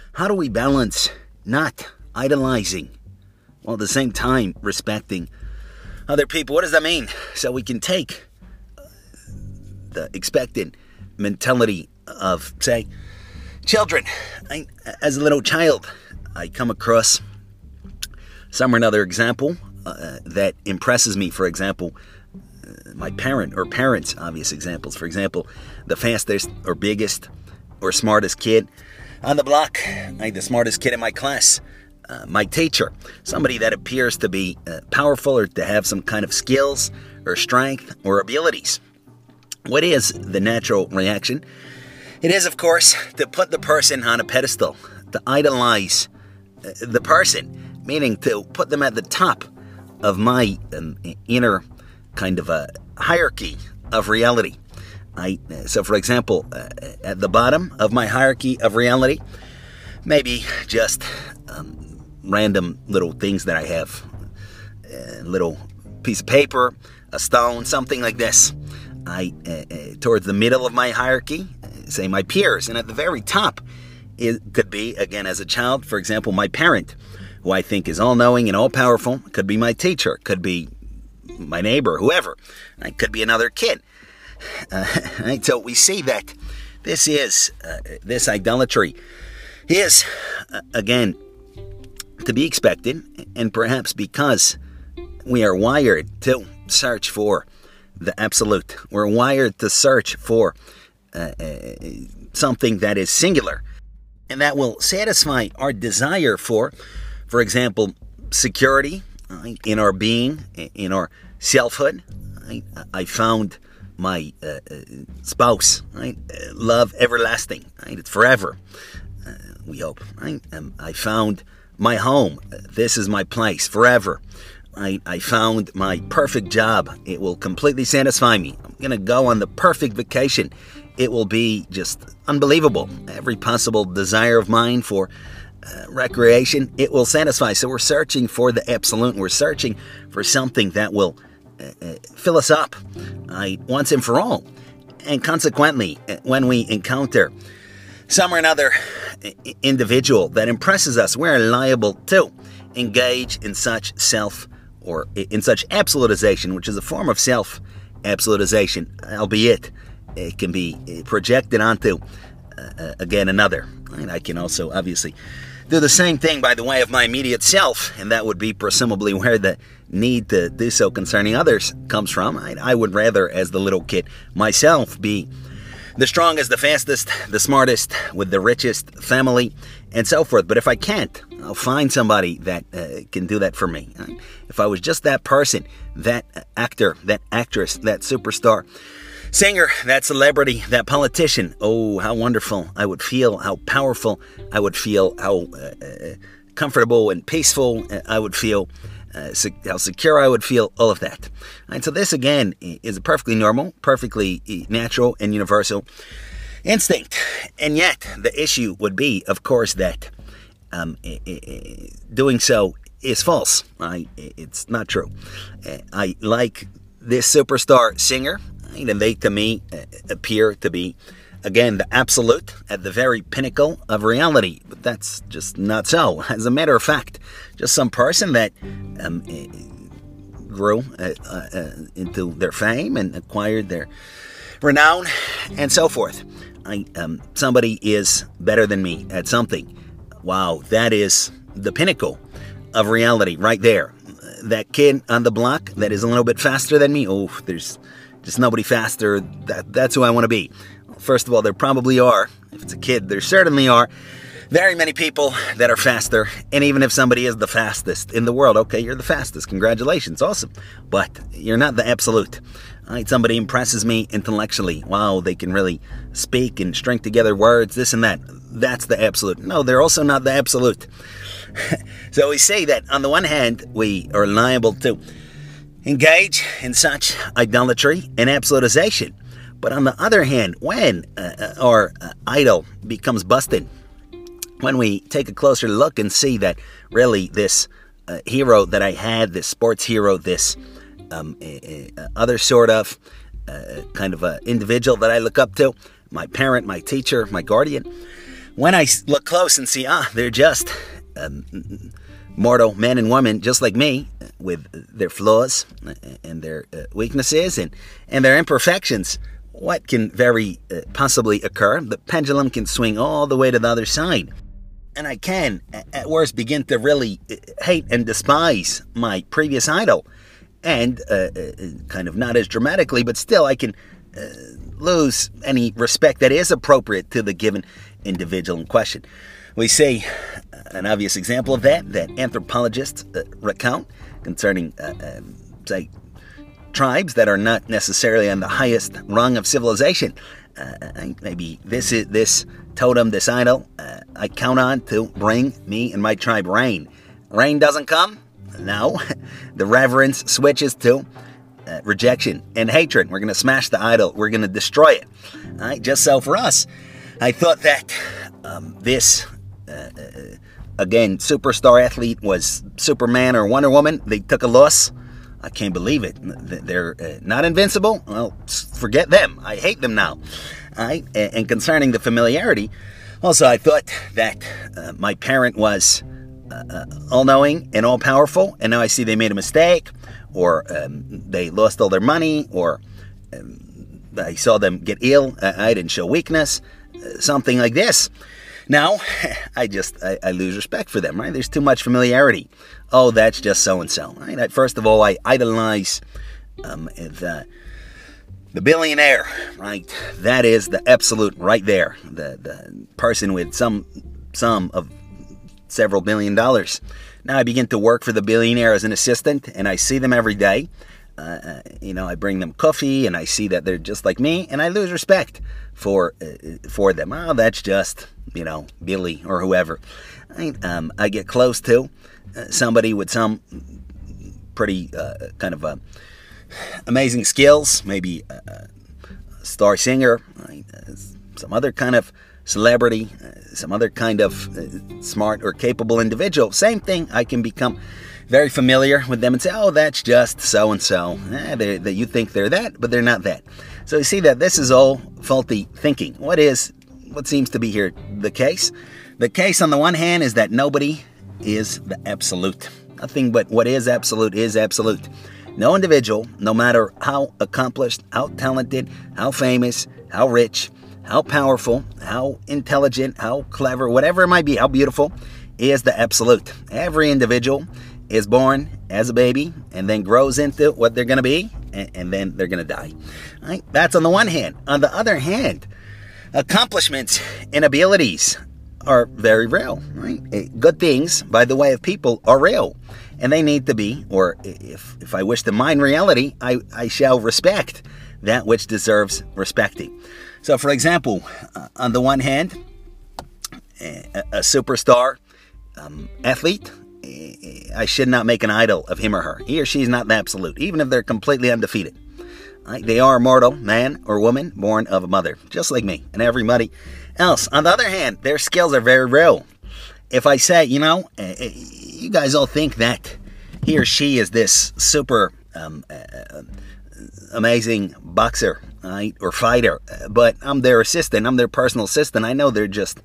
How do we balance not idolizing while at the same time respecting other people? What does that mean? So we can take the expectant mentality of, say, children. As a little child, I come across some or another example that impresses me. For example, my parent or parents, obvious examples. For example, the fastest or biggest or smartest kid on the block, the smartest kid in my class, my teacher, somebody that appears to be powerful or to have some kind of skills or strength or abilities. What is the natural reaction? It is, of course, to put the person on a pedestal, to idolize the person, meaning to put them at the top of my inner kind of a hierarchy of reality. So, for example, at the bottom of my hierarchy of reality, maybe just random little things that I have, a little piece of paper, a stone, something like this. Towards the middle of my hierarchy, say my peers, and at the very top, it could be, again, as a child, for example, my parent, who I think is all-knowing and all-powerful. Could be my teacher, could be my neighbor, whoever. It could be another kid. So we see that this idolatry is, again, to be expected, and perhaps because we are wired to search for the absolute. We're wired to search for something that is singular, and that will satisfy our desire for example, security in our being, in our selfhood. I found my spouse, love everlasting, it's forever, we hope. I found my home, this is my place, forever. I found my perfect job, it will completely satisfy me. I'm going to go on the perfect vacation, it will be just unbelievable. Every possible desire of mine for recreation, it will satisfy. So we're searching for the absolute, we're searching for something that will fill us up once and for all. And consequently, when we encounter some or another individual that impresses us, we're liable to engage in such in such absolutization, which is a form of self-absolutization, albeit it can be projected onto, again, another. And I can also, obviously, do the same thing by the way of my immediate self, and that would be presumably where the need to do so concerning others comes from. I would rather, as the little kid, myself be the strongest, the fastest, the smartest, with the richest family, and so forth. But if I can't, I'll find somebody that can do that for me. If I was just that person, that actor, that actress, that superstar, singer, that celebrity, that politician, oh, how wonderful I would feel, how powerful I would feel, how comfortable and peaceful I would feel, how secure I would feel, all of that. And so this, again, is a perfectly normal, perfectly natural and universal instinct. And yet, the issue would be, of course, that doing so is false. It's not true. I like this superstar singer, and they, to me, appear to be, again, the absolute at the very pinnacle of reality. But that's just not so. As a matter of fact, just some person that grew into their fame and acquired their renown and so forth. Somebody is better than me at something. Wow, that is the pinnacle of reality right there. That kid on the block that is a little bit faster than me, oh, there's just nobody faster. That's who I want to be. First of all, there probably are. If it's a kid, there certainly are very many people that are faster. And even if somebody is the fastest in the world, okay, you're the fastest. Congratulations. Awesome. But you're not the absolute. Somebody impresses me intellectually. Wow, they can really speak and string together words, this and that. That's the absolute. No, they're also not the absolute. So we say that on the one hand, we are liable to engage in such idolatry and absolutization. But on the other hand, when our idol becomes busted, when we take a closer look and see that really this hero that I had, this sports hero, this other sort of kind of individual that I look up to, my parent, my teacher, my guardian, when I look close and see, they're just mortal men and women just like me, with their flaws and their weaknesses and their imperfections, what can very possibly occur? The pendulum can swing all the way to the other side. And I can, at worst, begin to really hate and despise my previous idol. And kind of not as dramatically, but still I can lose any respect that is appropriate to the given individual in question. We see an obvious example of that anthropologists recount concerning, say, tribes that are not necessarily on the highest rung of civilization. Maybe this totem, this idol, I count on to bring me and my tribe rain. Rain doesn't come? No. The reverence switches to rejection and hatred. We're going to smash the idol. We're going to destroy it. All right? Just so for us, I thought that this, again, superstar athlete was Superman or Wonder Woman. They took a loss. I can't believe it. They're not invincible? Well, forget them. I hate them now. All right? And concerning the familiarity, also I thought that my parent was all-knowing and all-powerful, and now I see they made a mistake, or they lost all their money, or I saw them get ill. I didn't show weakness, something like this. Now, I lose respect for them, right? There's too much familiarity. Oh, that's just so-and-so, right? First of all, I idolize the billionaire, right? That is the absolute right there. The person with some of several $1 billion. Now I begin to work for the billionaire as an assistant, and I see them every day. I bring them coffee, and I see that they're just like me, and I lose respect for them. Oh, that's just, Billy or whoever. I get close to somebody with some pretty kind of amazing skills, maybe a star singer, some other kind of celebrity, some other kind of smart or capable individual. Same thing, I can become very familiar with them and say, oh, that's just so-and-so. That you think they're that, but they're not that. So you see that this is all faulty thinking. What seems to be here the case? The case on the one hand is that nobody is the absolute. Nothing but what is absolute is absolute. No individual, no matter how accomplished, how talented, how famous, how rich, how powerful, how intelligent, how clever, whatever it might be, how beautiful, is the absolute. Every individual is born as a baby and then grows into what they're going to be, and then they're going to die. Right? That's on the one hand. On the other hand, accomplishments and abilities are very real. Right? Good things, by the way of people, are real. And they need to be, or if I wish to mind reality, I shall respect that which deserves respecting. So, for example, on the one hand, a superstar athlete, I should not make an idol of him or her. He or she is not the absolute, even if they're completely undefeated. Right? They are a mortal man or woman born of a mother, just like me and everybody else. On the other hand, their skills are very real. If I say, you guys all think that he or she is this super amazing boxer, right, or fighter, but I'm their assistant, I'm their personal assistant. I know they're just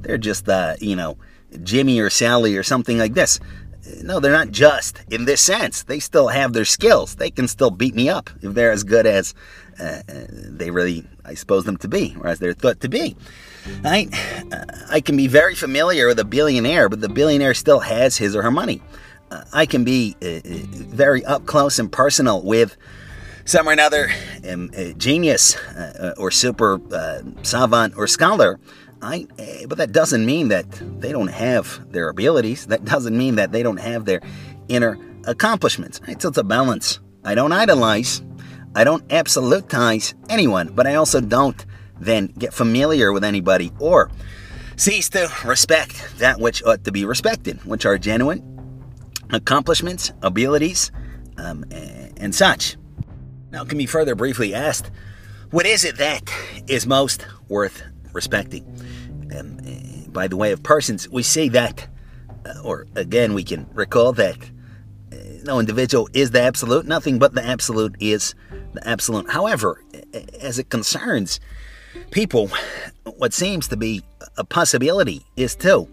Jimmy or Sally or something like this. No, they're not just in this sense. They still have their skills. They can still beat me up if they're as good as they really, I suppose, them to be, or as they're thought to be. Right? I can be very familiar with a billionaire, but the billionaire still has his or her money. I can be very up close and personal with some or another genius or super savant or scholar. But that doesn't mean that they don't have their abilities. That doesn't mean that they don't have their inner accomplishments. Right? So it's a balance. I don't idolize. I don't absolutize anyone, but I also don't then get familiar with anybody or cease to respect that which ought to be respected, which are genuine accomplishments, abilities, and such. Now, it can be further briefly asked, what is it that is most worth respecting? By the way of persons, we see that, or again, we can recall that no individual is the absolute. Nothing but the absolute is the absolute. However, as it concerns people, what seems to be a possibility is to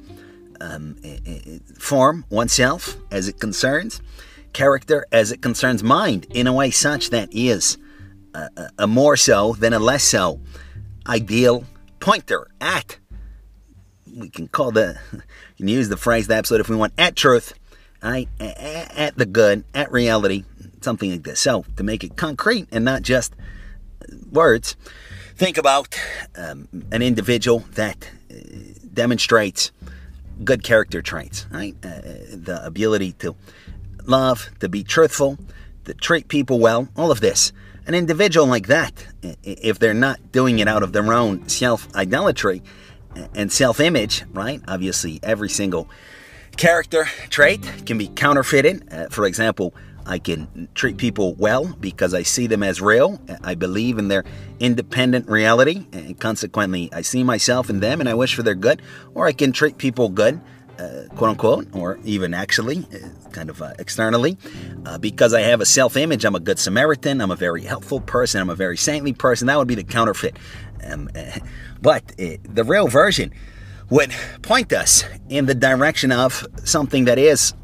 form oneself as it concerns character, as it concerns mind, in a way such that is a more so than a less so ideal pointer at, we can use the phrase the absolute if we want, at truth, right? At the good, at reality, something like this. So to make it concrete and not just words, think about an individual that demonstrates good character traits, right? The ability to love, to be truthful, to treat people well, all of this. An individual like that, if they're not doing it out of their own self-idolatry and self-image, right? Obviously, every single character trait can be counterfeited. For example, I can treat people well because I see them as real. I believe in their independent reality, and consequently, I see myself in them and I wish for their good. Or I can treat people good, quote unquote, or even actually, externally, because I have a self-image. I'm a good Samaritan. I'm a very helpful person. I'm a very saintly person. That would be the counterfeit. But the real version would point us in the direction of something that is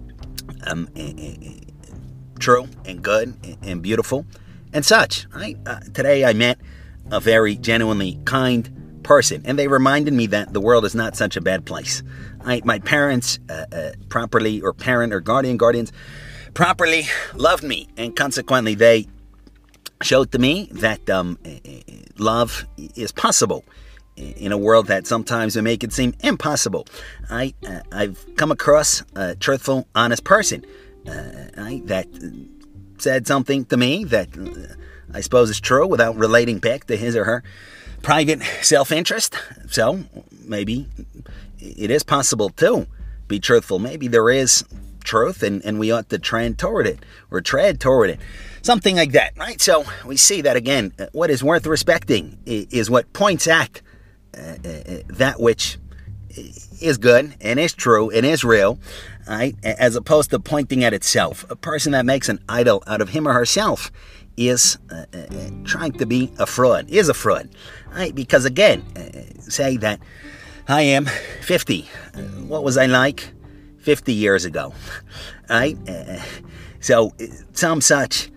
true and good and beautiful and such. Right? Today I met a very genuinely kind person, and they reminded me that the world is not such a bad place. My parents properly, or parent or guardians properly loved me, and consequently they showed to me that love is possible in a world that sometimes would make it seem impossible. I've come across a truthful, honest person that said something to me that I suppose is true without relating back to his or her private self-interest. So maybe it is possible to be truthful. Maybe there is truth and we ought to tread toward it. Something like that, right? So we see that again, what is worth respecting is what points at that which is good and is true and is real, right? As opposed to pointing at itself. A person that makes an idol out of him or herself is trying to be a fraud, right? Because again, say that I am 50. What was I like 50 years ago, right? So some such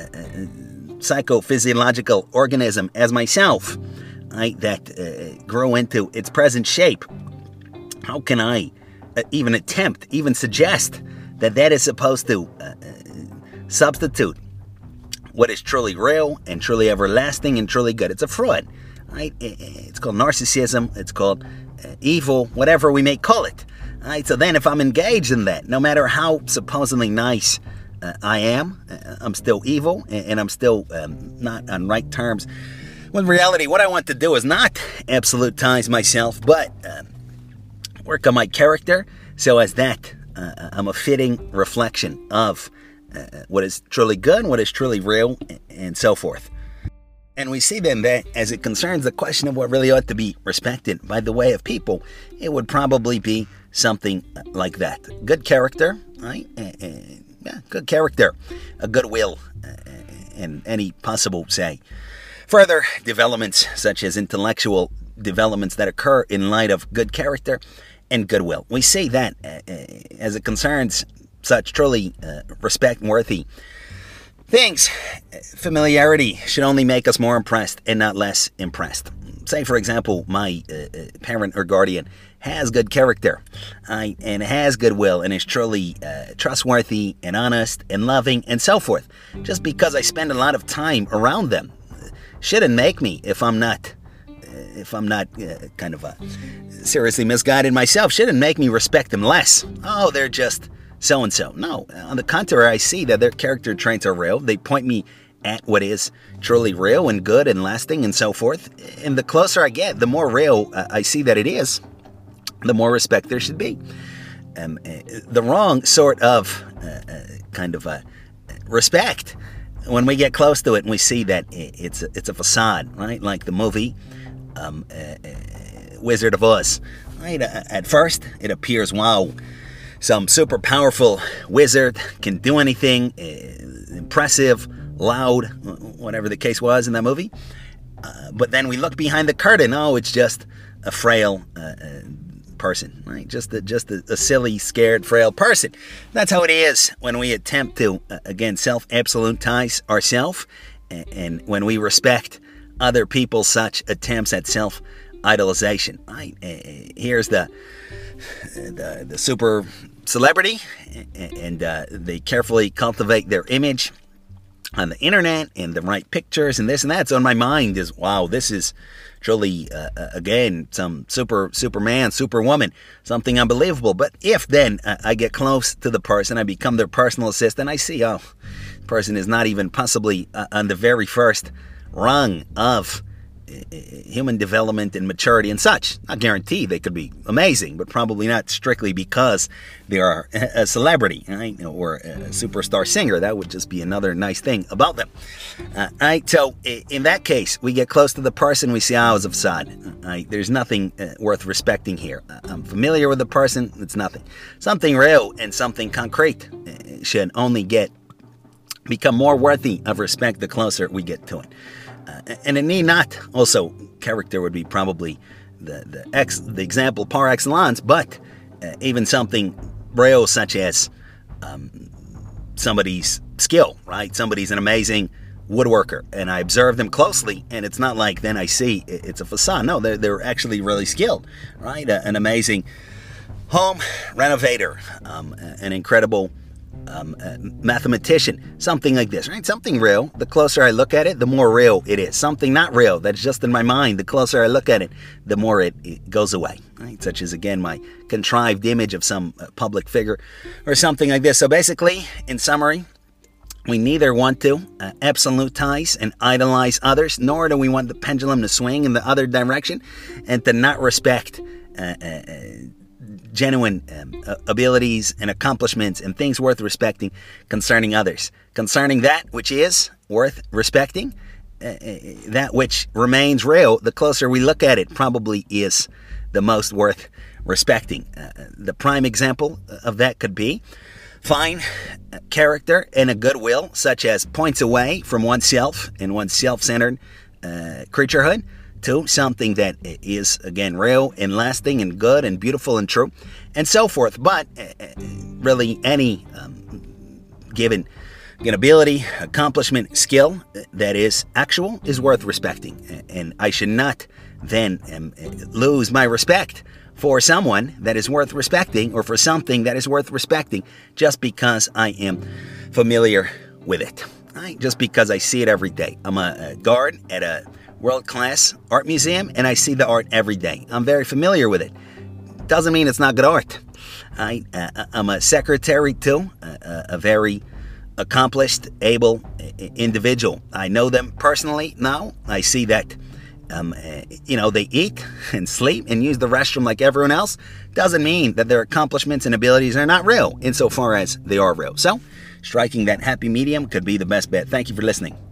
psychophysiological organism as myself, right, that grew into its present shape, how can I even attempt, even suggest that is supposed to substitute what is truly real and truly everlasting and truly good? It's a fraud, right? It's called narcissism. It's called evil, whatever we may call it. Right? So then if I'm engaged in that, no matter how supposedly nice I am, I'm still evil and I'm still not on right terms with reality. What I want to do is not absolutize myself, but work on my character so as that I'm a fitting reflection of what is truly good, what is truly real, and so forth. And we see then that as it concerns the question of what really ought to be respected by the way of people, it would probably be something like that. Good character, right? Good character, a goodwill, and any possible, say, further developments such as intellectual developments that occur in light of good character and goodwill. We see that as it concerns such truly respect-worthy things, familiarity should only make us more impressed and not less impressed. Say, for example, my parent or guardian has good character and has goodwill and is truly trustworthy and honest and loving and so forth. Just because I spend a lot of time around them shouldn't make me, if I'm not seriously misguided myself, shouldn't make me respect them less. Oh, they're just so-and-so. No, on the contrary, I see that their character traits are real. They point me at what is truly real and good and lasting and so forth. And the closer I get, the more real I see that it is, the more respect there should be. The wrong sort of respect, when we get close to it and we see that it's a facade, right? Like the movie Wizard of Oz. Right? At first, it appears, wow, some super powerful wizard can do anything, impressive, loud, whatever the case was in that movie. But then we look behind the curtain. Oh, it's just a frail person, right? Just a silly, scared, frail person. That's how it is when we attempt to, again, self-absolutize ourselves, and when we respect other people's such attempts at self-idolization. Right? Here's the super celebrity, and they carefully cultivate their image on the internet and the right pictures and this and that. So in my mind is, wow, this is truly, again, some Superman, Superwoman, something unbelievable. But if then I get close to the person, I become their personal assistant, I see, oh, the person is not even possibly on the very first rung of human development and maturity and such. Not guaranteed they could be amazing, but probably not strictly because they are a celebrity, right? Or a superstar singer. That would just be another nice thing about them. Right? So in that case, we get close to the person, we see, oh, it's of Sod. Right? There's nothing worth respecting here. I'm familiar with the person, it's nothing. Something real and something concrete should only become more worthy of respect the closer we get to it. And it need not. Also, character would be probably the example par excellence, but even something real such as somebody's skill, right? Somebody's an amazing woodworker, and I observe them closely, and it's not like then I see it's a facade. No, they're actually really skilled, right? An amazing home renovator, an incredible mathematician, something like this, right? Something real. The closer I look at it, the more real it is. Something not real, that's just in my mind. The closer I look at it, the more it goes away, right? Such as, again, my contrived image of some public figure or something like this. So basically, in summary, we neither want to absolutize and idolize others, nor do we want the pendulum to swing in the other direction and to not respect genuine abilities and accomplishments and things worth respecting concerning others. Concerning that which is worth respecting, that which remains real, the closer we look at it probably is the most worth respecting. The prime example of that could be fine character and a goodwill, such as points away from oneself and one's self-centered creaturehood, to something that is, again, real and lasting and good and beautiful and true and so forth. But really any given ability, accomplishment, skill that is actual is worth respecting. And I should not then lose my respect for someone that is worth respecting or for something that is worth respecting just because I am familiar with it. Right? Just because I see it every day. I'm a guard at a world-class art museum, and I see the art every day. I'm very familiar with it. Doesn't mean it's not good art. I'm a secretary to a very accomplished, able individual. I know them personally now. I see that, they eat and sleep and use the restroom like everyone else. Doesn't mean that their accomplishments and abilities are not real, insofar as they are real. So, striking that happy medium could be the best bet. Thank you for listening.